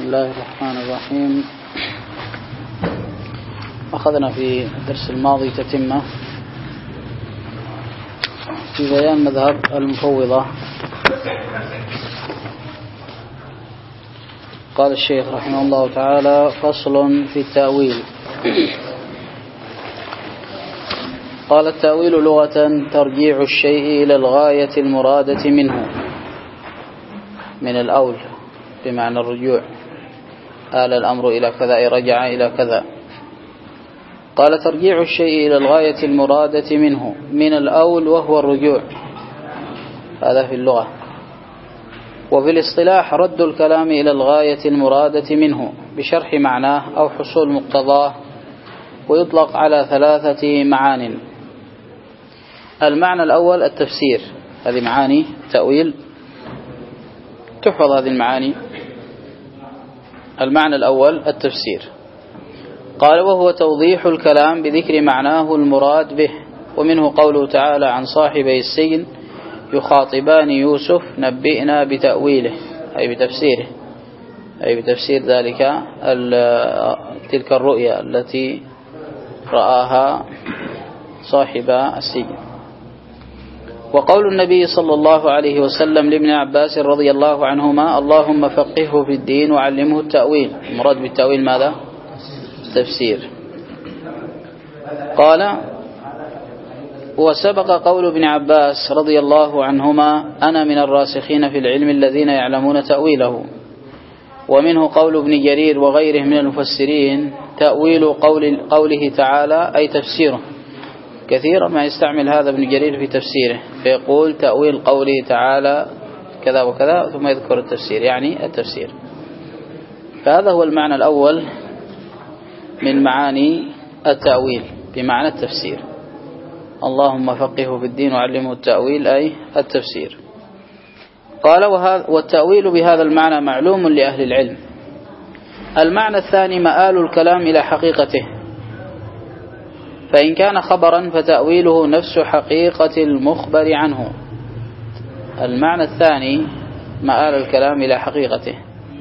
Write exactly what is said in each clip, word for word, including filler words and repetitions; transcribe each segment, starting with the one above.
الله الرحمن الرحيم. أخذنا في الدرس الماضي تتمة في بيان مذهب المفوضة. قال الشيخ رحمه الله تعالى: فصل في التأويل. قال: التأويل لغة ترجيع الشيء إلى الغاية المرادة منه، من الأول بمعنى الرجوع، آل الأمر إلى كذا، رجع إلى كذا. قال: ترجيع الشيء إلى الغاية المرادة منه من الأول وهو الرجوع، هذا في اللغة. وفي الاصطلاح رد الكلام إلى الغاية المرادة منه بشرح معناه أو حصول مقتضاه، ويطلق على ثلاثة معان. المعنى الأول التفسير، هذه معاني تأويل، تحفظ هذه المعاني. المعنى الأول التفسير. قال: وهو توضيح الكلام بذكر معناه المراد به، ومنه قوله تعالى عن صاحبي السجن يخاطبان يوسف نبئنا بتأويله، أي بتفسيره، أي بتفسير ذلك تلك الرؤيا التي رآها صاحب السجن. وقول النبي صلى الله عليه وسلم لابن عباس رضي الله عنهما: اللهم فقهه في الدين وعلمه التأويل. المراد بالتأويل ماذا؟ تفسير. قال: وسبق قول ابن عباس رضي الله عنهما: أنا من الراسخين في العلم الذين يعلمون تأويله. ومنه قول ابن جرير وغيره من المفسرين: تأويل قول قوله تعالى، أي تفسيره. كثيرا ما يستعمل هذا ابن جرير في تفسيره، فيقول تأويل قوله تعالى كذا وكذا ثم يذكر التفسير، يعني التفسير. فهذا هو المعنى الأول من معاني التأويل، بمعنى التفسير. اللهم فقهه في الدين وعلمه التأويل، أي التفسير. قال: والتأويل بهذا المعنى معلوم لأهل العلم. المعنى الثاني مآل الكلام إلى حقيقته، فإن كان خبرا فتأويله نفس حقيقة المخبر عنه. المعنى الثاني مآل الكلام إلى حقيقته،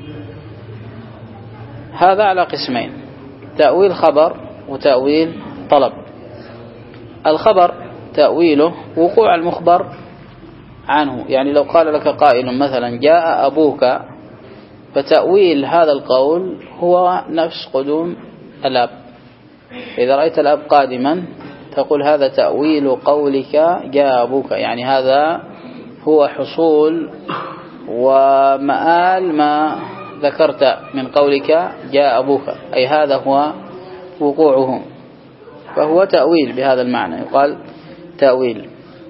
هذا على قسمين: تأويل خبر وتأويل طلب. الخبر تأويله وقوع المخبر عنه، يعني لو قال لك قائل مثلا جاء أبوك، فتأويل هذا القول هو نفس قدوم الأب. إذا رأيت الأب قادما تقول هذا تأويل قولك جاء أبوك، يعني هذا هو حصول ومآل ما ذكرت من قولك جاء أبوك، أي هذا هو وقوعه، فهو تأويل بهذا المعنى، يقال تأويل.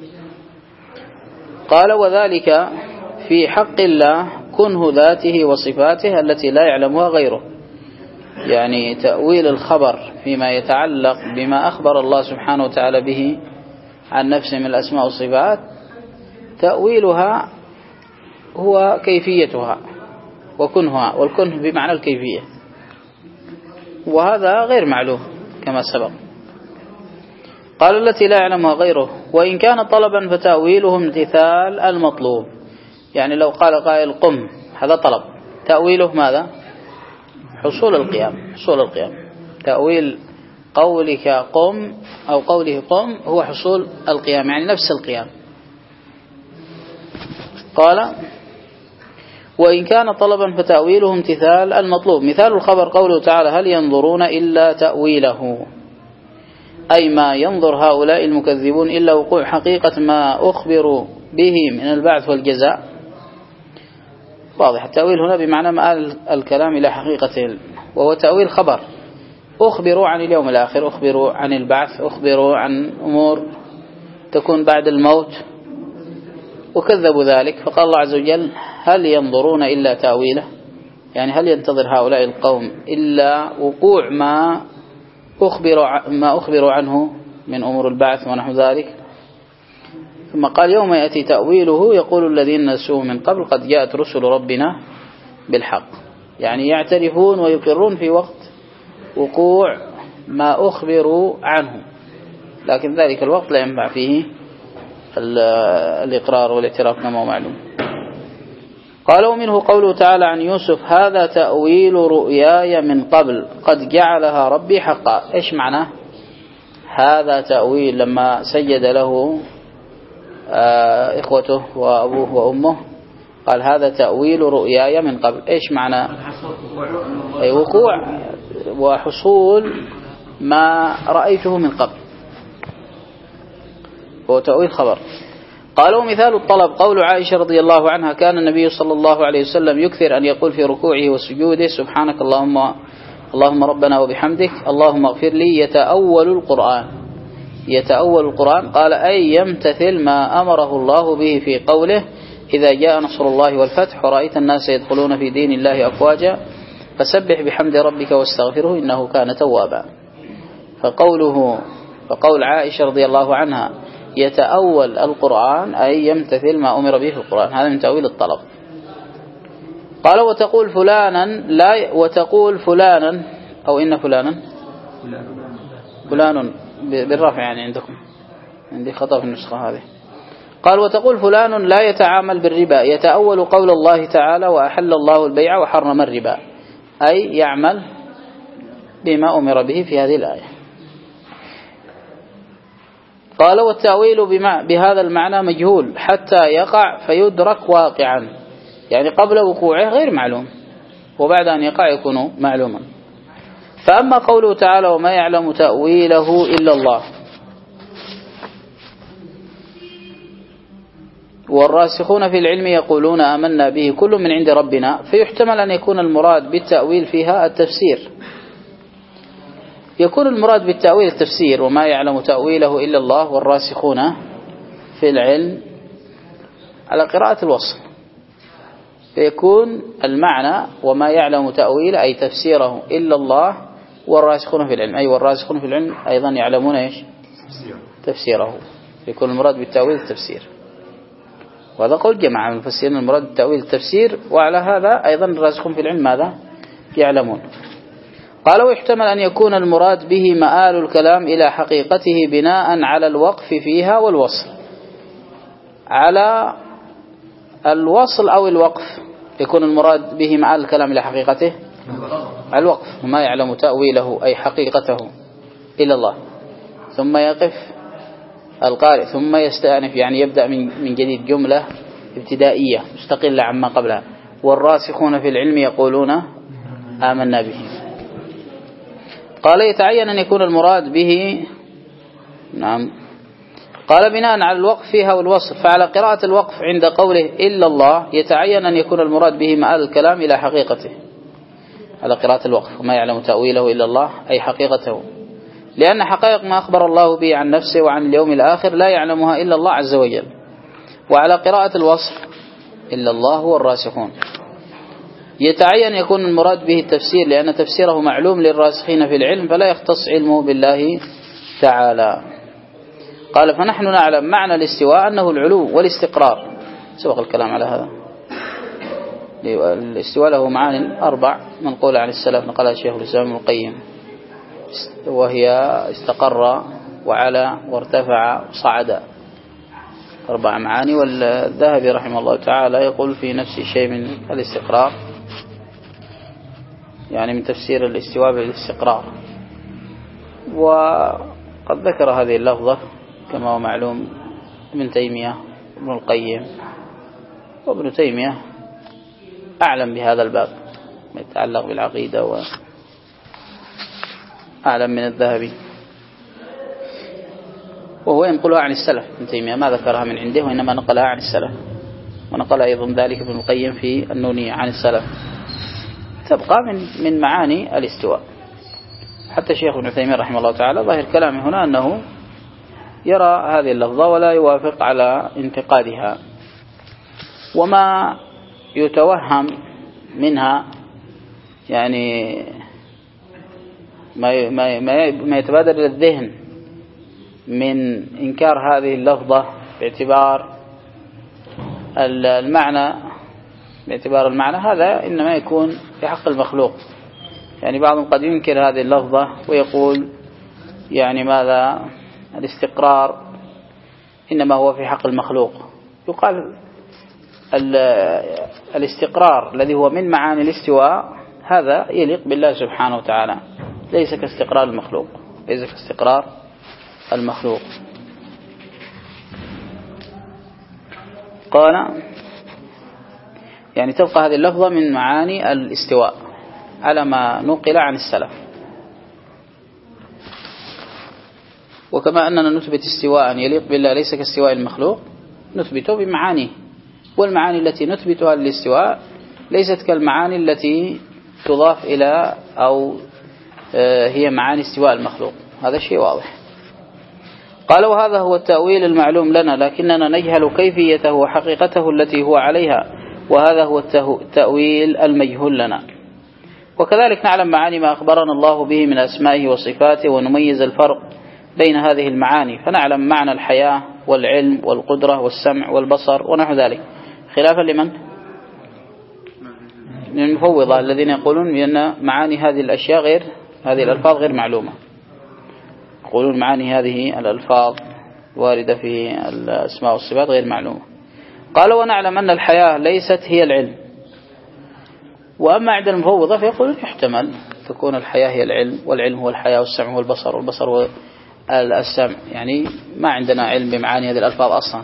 قال: وذلك في حق الله كنه ذاته وصفاته التي لا يعلمها غيره. يعني تأويل الخبر فيما يتعلق بما أخبر الله سبحانه وتعالى به عن نفسه من الأسماء والصفات، تأويلها هو كيفيتها وكنها، والكنه بمعنى الكيفية، وهذا غير معلوم كما سبق. قال: التي لا يعلمها غيره. وإن كان طلبا فتأويله امتثال المطلوب، يعني لو قال قائل قم، هذا طلب، تأويله ماذا؟ حصول القيام، حصول القيام. تأويل قولك قم أو قوله قم هو حصول القيام، يعني نفس القيام. قال: وإن كان طلبا فتأويله امتثال المطلوب. مثال الخبر قوله تعالى: هل ينظرون إلا تأويله، أي ما ينظر هؤلاء المكذبون إلا وقوع حقيقة ما أخبروا به من البعث والجزاء. واضح. التأويل هنا بمعنى مآل الكلام إلى حقيقته، وهو تأويل خبر. أخبروا عن اليوم الآخر، أخبروا عن البعث، أخبروا عن أمور تكون بعد الموت، وكذبوا ذلك، فقال الله عز وجل: هل ينظرون إلا تأويله، يعني هل ينتظر هؤلاء القوم إلا وقوع ما أخبروا ما أخبروا عنه من أمور البعث ونحو ذلك. ثم قال: يوم يأتي تأويله يقول الذين نسوه من قبل قد جاءت رسل ربنا بالحق. يعني يعترفون ويقرون في وقت وقوع ما أخبروا عنه، لكن ذلك الوقت لا ينفع فيه الإقرار والاعتراف كما هو معلوم. قال ومنه قوله تعالى عن يوسف هذا تأويل رؤياي من قبل قد جعلها ربي حقا. إيش معناه هذا تأويل؟ لما سجد له آه إخوته وأبوه وأمه قال هذا تأويل رؤياي من قبل. إيش معنى؟ أي وقوع وحصول ما رأيته من قبل، هو تأويل خبر. قالوا مثال الطلب قول عائشة رضي الله عنها كان النبي صلى الله عليه وسلم يكثر أن يقول في ركوعه وسجوده سبحانك اللهم اللهم ربنا وبحمدك اللهم اغفر لي، يتأول القرآن. يتأول القرآن قال أي يمتثل ما أمره الله به في قوله إذا جاء نصر الله والفتح ورأيت الناس يدخلون في دين الله أفواجا فسبح بحمد ربك واستغفره إنه كان توابا. فقوله فقول عائشة رضي الله عنها يتأول القرآن أي يمتثل ما أمر به في القرآن، هذا من تأويل الطلب. قال وتقول فلانا لا وتقول فلانا أو إن فلانا فلان بالرفع يعني عندكم، عندي خطأ في النسخة هذه. قال وتقول فلان لا يتعامل بالربا يتأول قول الله تعالى وأحل الله البيع وحرم الربا، أي يعمل بما أمر به في هذه الآية. قال والتأويل بهذا المعنى مجهول حتى يقع فيدرك واقعا، يعني قبل وقوعه غير معلوم وبعد أن يقع يكون معلوما. فأما قوله تعالى وما يعلم تأويله إلا الله والراسخون في العلم يقولون آمنا به كل من عند ربنا، فيحتمل أن يكون المراد بالتأويل فيها التفسير. يكون المراد بالتأويل التفسير وما يعلم تأويله إلا الله والراسخون في العلم على قراءة الوصل، فيكون المعنى وما يعلم تأويله أي تفسيره إلا الله والراسخون في العلم، أي والراسخون في العلم أيضا يعلمون إيش تفسيره، يكون المراد بالتأويل التفسير. وهذا قول جماعة من المفسرين المراد بالتأويل التفسير، وعلى هذا أيضا الراسخون في العلم ماذا يعلمون. قال ويحتمل أن يكون المراد به مآل الكلام إلى حقيقته بناء على الوقف فيها والوصل. على الوصل أو الوقف يكون المراد به مآل الكلام إلى حقيقته على الوقف وما يعلم تأويله أي حقيقته إلا الله، ثم يقف القارئ ثم يستأنف يعني يبدأ من من جديد جملة ابتدائية مستقلة عما قبلها. والراسخون في العلم يقولون آمنا به. قال يتعين أن يكون المراد به نعم قال بناء على الوقف فيها والوصف، فعلى قراءة الوقف عند قوله إلا الله يتعين أن يكون المراد به مآل الكلام إلى حقيقته على قراءة الوقف وما يعلم تأويله إلا الله أي حقيقته، لأن حقائق ما أخبر الله به عن نفسه وعن اليوم الآخر لا يعلمها إلا الله عز وجل. وعلى قراءة الوصف إلا الله والراسخون يتعين يكون المراد به التفسير، لأن تفسيره معلوم للراسخين في العلم فلا يختص علمه بالله تعالى. قال فنحن نعلم معنى الاستواء أنه العلو والاستقرار، سبق الكلام على هذا. الاستواء له معاني أربع منقولة عن السلف نقلها الشيخ الإسلام ابن القيم، وهي استقر وعلى وارتفع وصعد، أربع معاني. والذهبي رحمه الله تعالى يقول في نفس شيء من الاستقرار، يعني من تفسير الاستواء بالاستقرار. وقد ذكر هذه اللفظة كما هو معلوم ابن تيمية ابن القيم، وابن تيمية أعلم بهذا الباب ما يتعلق بالعقيدة وأعلم من الذهبي، وهو ينقلها عن السلف. ابن تيمية ما ذكرها من عنده وإنما نقلها عن السلف، ونقل أيضا ذلك ابن القيم في النونية عن السلف. تبقى من من معاني الاستواء. حتى الشيخ ابن تيمية رحمه الله تعالى ظاهر كلامه هنا أنه يرى هذه اللفظة ولا يوافق على انتقادها، وما يتوهم منها يعني ما ما ما يتبادر إلى الذهن من إنكار هذه اللفظة باعتبار المعنى باعتبار المعنى هذا إنما يكون في حق المخلوق. يعني بعضهم قد ينكر هذه اللفظة ويقول يعني ماذا الاستقرار إنما هو في حق المخلوق. يقال الاستقرار الذي هو من معاني الاستواء هذا يليق بالله سبحانه وتعالى، ليس كاستقرار المخلوق، ليس كاستقرار المخلوق. قال يعني تبقى هذه اللفظة من معاني الاستواء على ما نقل عن السلف. وكما أننا نثبت استواء يليق بالله ليس كاستواء المخلوق نثبته بمعانيه، والمعاني التي نثبتها للاستواء ليست كالمعاني التي تضاف إلى أو هي معاني استواء المخلوق، هذا شيء واضح. قال وهذا هو التأويل المعلوم لنا لكننا نجهل كيفيته وحقيقته التي هو عليها، وهذا هو التأويل المجهول لنا. وكذلك نعلم معاني ما أخبرنا الله به من أسمائه وصفاته، ونميز الفرق بين هذه المعاني، فنعلم معنى الحياة والعلم والقدرة والسمع والبصر ونحو ذلك، خلافا لمن؟ المفوضة الذين يقولون بأن معاني هذه الأشياء غير هذه الألفاظ غير معلومة، يقولون معاني هذه الألفاظ واردة في الأسماء والصفات غير معلومة. قال ونعلم أن الحياة ليست هي العلم. وأما عند المفوضة فيقولون يحتمل تكون الحياة هي العلم، والعلم هو الحياة، والسمع هو البصر، والبصر هو السمع، يعني ما عندنا علم بمعاني هذه الألفاظ أصلا.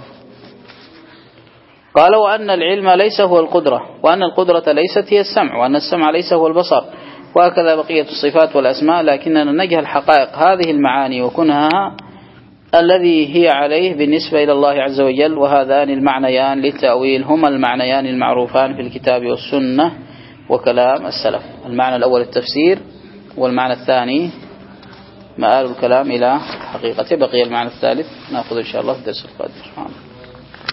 قال وأن العلم ليس هو القدرة، وأن القدرة ليست هي السمع، وأن السمع ليس هو البصر، وهكذا بقية الصفات والأسماء، لكننا نجهل حقائق هذه المعاني وكنها الذي هي عليه بالنسبة إلى الله عز وجل. وهذان المعنيان للتأويل هما المعنيان المعروفان في الكتاب والسنة وكلام السلف. المعنى الأول التفسير، والمعنى الثاني مآل الكلام إلى حقيقته. بقي المعنى الثالث نأخذ إن شاء الله في الدرس القادم.